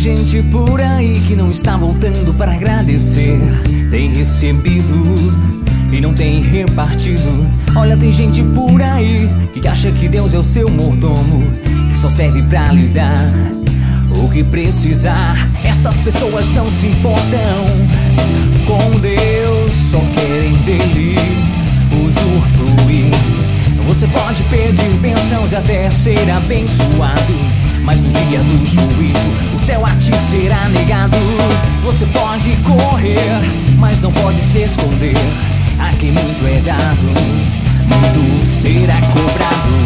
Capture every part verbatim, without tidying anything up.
gente por aí que não está voltando para agradecer. Tem recebido e não tem repartido. Olha, tem gente por aí que acha que Deus é o seu mordomo, que só serve pra lhe dar o que precisar. Estas pessoas não se importam com Deus, só querem dele usufruir. Você pode pedir bênçãos e até ser abençoado, mas no dia do juízo o céu a ti será negado. Você pode correr, mas não pode se esconder. A quem muito é dado, muito será cobrado.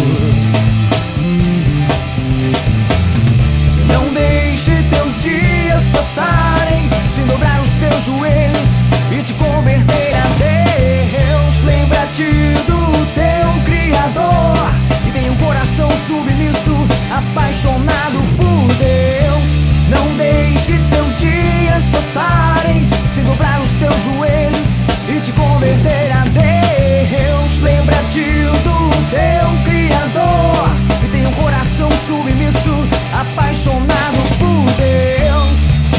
Não deixe teus dias passarem sem dobrar os teus joelhos e te converter a Deus. Lembra-te do teu Criador e tenha um coração submisso, apaixonado por Deus. Não deixe teus dias passarem sem dobrar os teus joelhos e te converter a Deus. Lembra-te do teu Criador e tenha um coração submisso, apaixonado por Deus.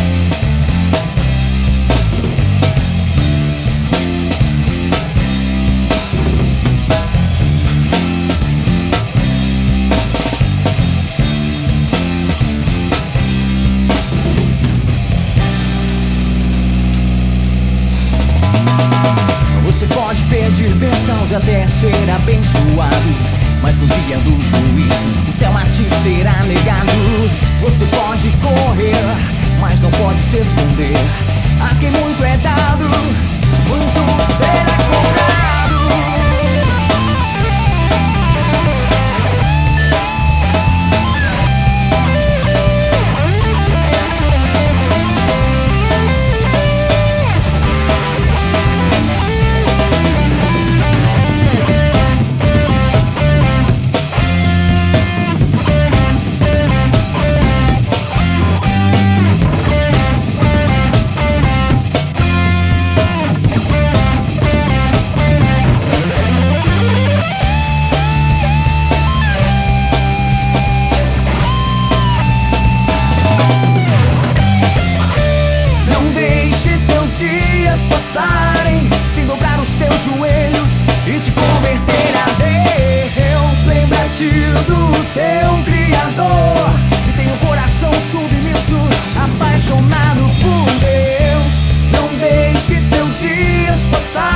Você pode pedir bênçãos e até ser abençoado, mas no dia do juízo o céu a ti será negado. Você pode correr, mas não pode se esconder. A quem muito é dado, muito será cobrado. Passarem sem dobrar os teus joelhos e te converter a Deus. Lembra-te do teu Criador e tenha um coração submisso, apaixonado por Deus. Não deixe teus dias passar